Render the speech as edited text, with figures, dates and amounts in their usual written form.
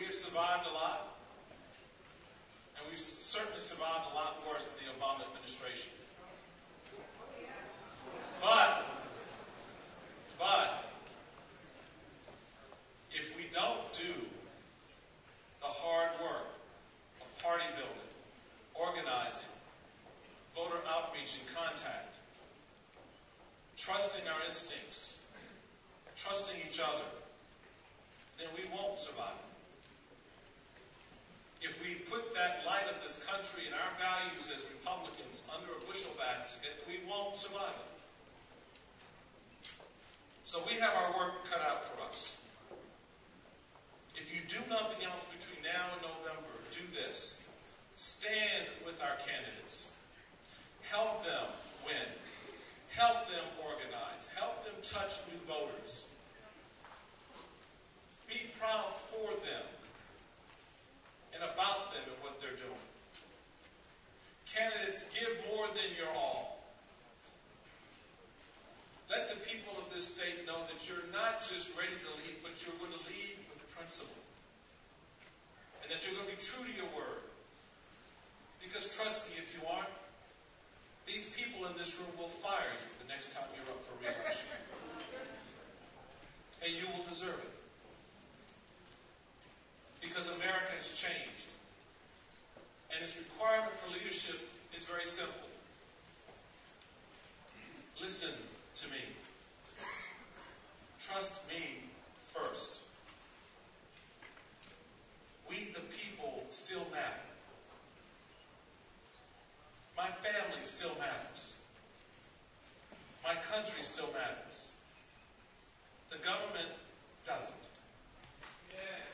have survived a lot, and we've certainly survived a lot worse than the Obama administration. But if we don't do the hard work of party building, organizing, voter outreach and contact, trusting our instincts, trusting each other, then we won't survive. If we put that light of this country and our values as Republicans under a bushel basket, we won't survive it. So we have our work cut out for us. If you do nothing else between now and November, do this. Stand with our candidates. Help them win. Help them organize. Help them touch new voters. Be proud for them and about them and what they're doing. Candidates, give more than your all. Let the people of this state know that you're not just ready to lead, but you're going to lead with principle. And that you're going to be true to your word. Because trust me, if you aren't, these people in this room will fire you the next time you're up for re-election. And you will deserve it. Because America has changed. And its requirement for leadership is very simple. Listen to me. Trust me first. We, the people, still matter. My family still matters. My country still matters. The government doesn't. Yeah.